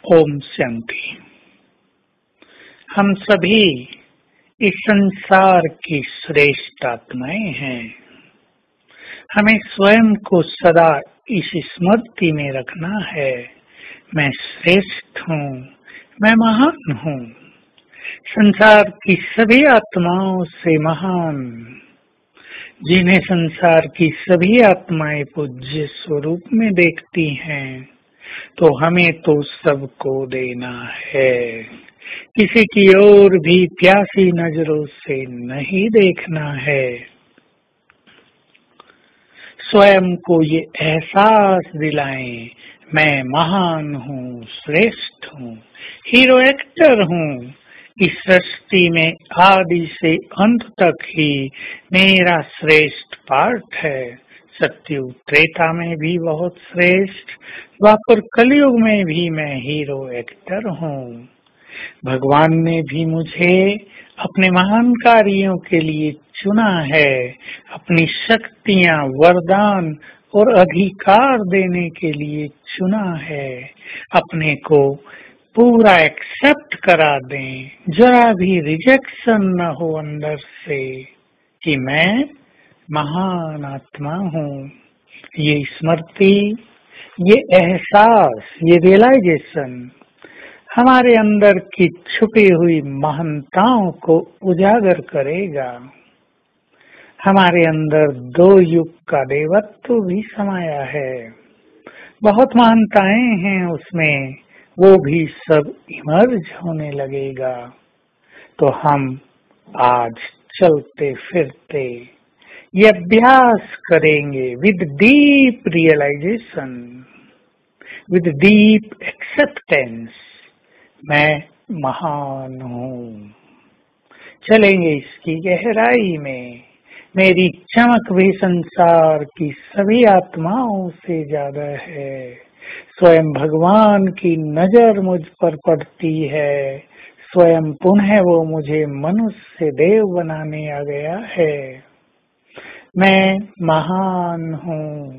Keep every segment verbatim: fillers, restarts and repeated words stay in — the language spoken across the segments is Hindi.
ओम शांति। हम सभी इस संसार की श्रेष्ठ आत्माएं हैं। हमें स्वयं को सदा इस स्मृति में रखना है, मैं श्रेष्ठ हूँ, मैं महान हूँ, संसार की सभी आत्माओं से महान। जिन्हें संसार की सभी आत्माएं पूज्य स्वरूप में देखती हैं, तो हमें तो सबको देना है। किसी की ओर भी प्यासी नजरों से नहीं देखना है। स्वयं को ये एहसास दिलाएं, मैं महान हूँ, श्रेष्ठ हूँ, हीरो एक्टर हूँ। इस सृष्टि में आदि से अंत तक ही मेरा श्रेष्ठ पार्ट है। सत्युग त्रेता में भी बहुत श्रेष्ठ, द्वापर कलयुग में भी मैं हीरो एक्टर हूँ। भगवान ने भी मुझे अपने महान कार्यों के लिए चुना है, अपनी शक्तियाँ, वरदान और अधिकार देने के लिए चुना है। अपने को पूरा एक्सेप्ट करा दें, जरा भी रिजेक्शन न हो अंदर से कि मैं महान आत्मा हूँ। ये स्मृति, ये एहसास, ये रियलाइजेशन हमारे अंदर की छुपी हुई महानताओं को उजागर करेगा। हमारे अंदर दो युग का देवत्व भी समाया है, बहुत महानताएं हैं उसमें, वो भी सब इमर्ज होने लगेगा। तो हम आज चलते फिरते ये अभ्यास करेंगे with deep realization, with deep acceptance, मैं महान हूँ। चलेंगे इसकी गहराई में। मेरी चमक भी संसार की सभी आत्माओं से ज्यादा है। स्वयं भगवान की नजर मुझ पर पड़ती है। स्वयं पुनः वो मुझे मनुष्य से देव बनाने आ गया है। मैं महान हूँ।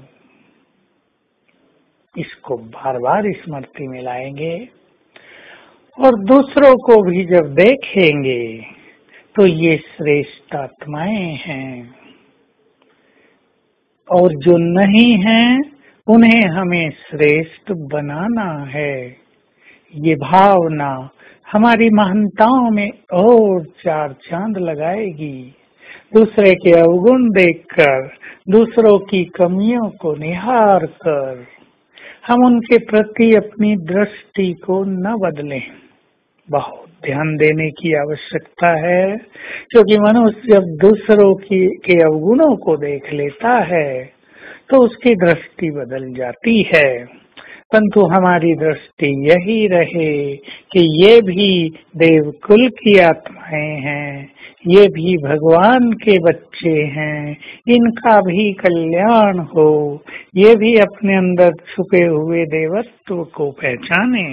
इसको बार बार स्मृति में लाएंगे और दूसरों को भी जब देखेंगे तो ये श्रेष्ठ आत्माएं हैं, और जो नहीं हैं उन्हें हमें श्रेष्ठ बनाना है। ये भावना हमारी महानताओं में और चार चांद लगाएगी। दूसरे के अवगुण देखकर, दूसरों की कमियों को निहार कर हम उनके प्रति अपनी दृष्टि को न बदलें। बहुत ध्यान देने की आवश्यकता है, क्योंकि मनुष्य जब दूसरों की के अवगुणों को देख लेता है तो उसकी दृष्टि बदल जाती है। परंतु हमारी दृष्टि यही रहे कि ये भी देवकुल की आत्माएं हैं, ये भी भगवान के बच्चे हैं, इनका भी कल्याण हो, ये भी अपने अंदर छुपे हुए देवत्व को पहचाने,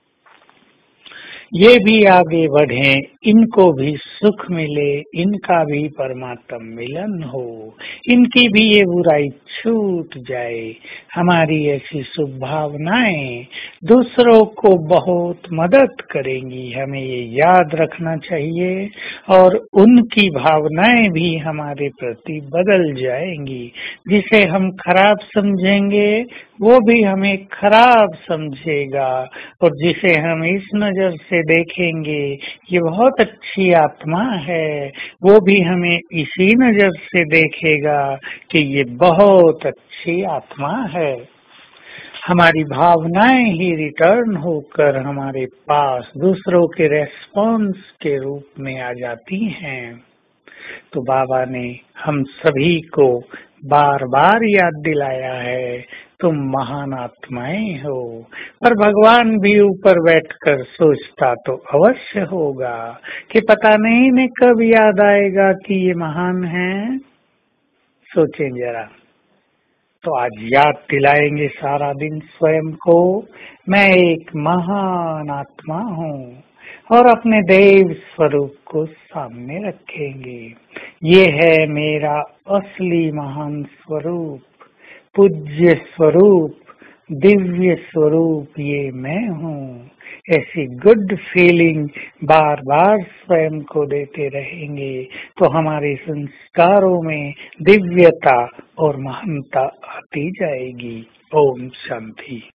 ये भी आगे बढ़े, इनको भी सुख मिले, इनका भी परमात्म मिलन हो, इनकी भी ये बुराई छूट जाए। हमारी ऐसी शुभ भावनाएं दूसरों को बहुत मदद करेंगी, हमें ये याद रखना चाहिए। और उनकी भावनाएं भी हमारे प्रति बदल जाएंगी। जिसे हम खराब समझेंगे वो भी हमें खराब समझेगा, और जिसे हम इस नजर से देखेंगे ये बहुत अच्छी आत्मा है, वो भी हमें इसी नजर से देखेगा कि ये बहुत अच्छी आत्मा है। हमारी भावनाएं ही रिटर्न होकर हमारे पास दूसरों के रेस्पॉन्स के रूप में आ जाती हैं। तो बाबा ने हम सभी को बार बार याद दिलाया है, तुम महान आत्माएं हो। पर भगवान भी ऊपर बैठकर सोचता तो अवश्य होगा कि पता नहीं इन्हें कब याद आएगा कि ये महान हैं। सोचें जरा। तो आज याद दिलाएंगे सारा दिन स्वयं को, मैं एक महान आत्मा हूँ, और अपने देव स्वरूप को सामने रखेंगे। ये है मेरा असली महान स्वरूप, पूज्य स्वरूप, दिव्य स्वरूप, ये मैं हूँ। ऐसी गुड फीलिंग बार बार स्वयं को देते रहेंगे तो हमारे संस्कारों में दिव्यता और महानता आती जाएगी। ओम शांति।